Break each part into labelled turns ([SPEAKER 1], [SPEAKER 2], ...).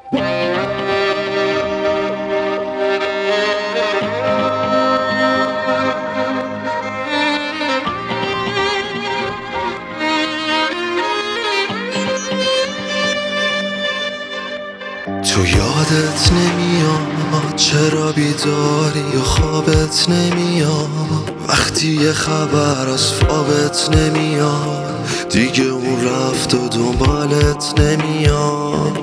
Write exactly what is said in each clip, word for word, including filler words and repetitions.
[SPEAKER 1] تو یادت نمیاد چرا بیداری و خوابت نمیاد وقتی یه خبر از خوابت نمیاد دیگه اون رفت و دنبالت نمیاد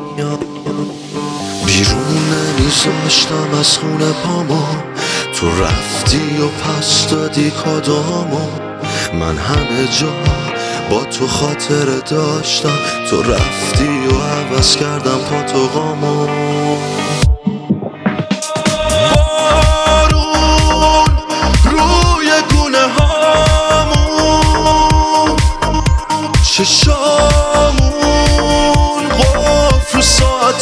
[SPEAKER 1] بیرون نمیذاشتم از خونه پامو تو رفتی و پس دادی کادامو من همه جا با تو خاطره داشتم تو رفتی و عوض کردم پاتوقامو بارون روی گونه هامون چشامون قفل رو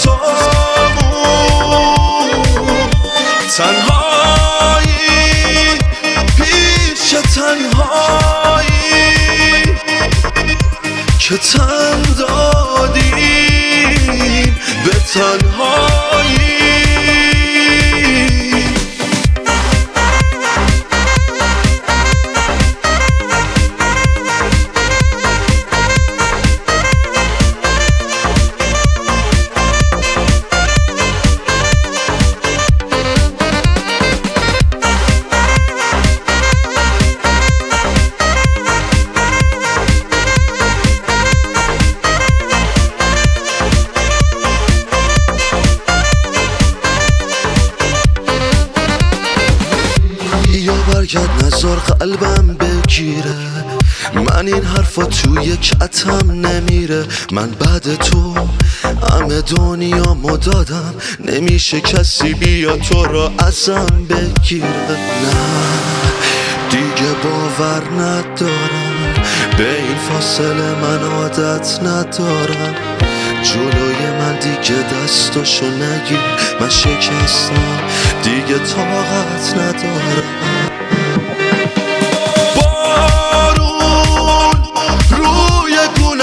[SPEAKER 1] ساعتامون تنهایی پیش تنهایی که تن دادیم به تنهایی برگرد نذار قلبم بگیره من این حرفا توی کتم نمیره من بعد تو همه دنیا مدادم نمیشه کسی بیا تو را ازم بگیره نه دیگه باور ندارم به این فاصله من عادت ندارم جلوی من دیگه دستاشو نگیر من شکستم دیگه طاقت ندارم بارون روی گونه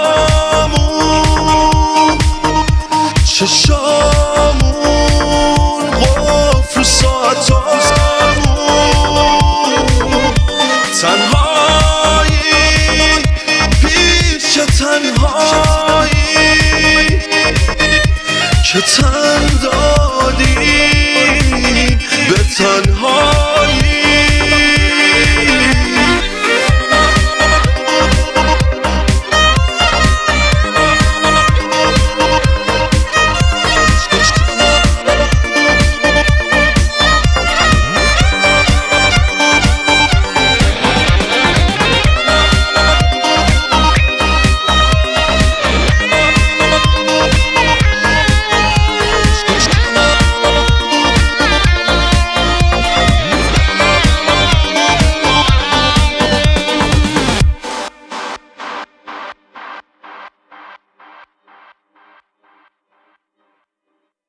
[SPEAKER 1] هامون چشامون قفل ساعتامون تنهایی پیش تنهایی که تن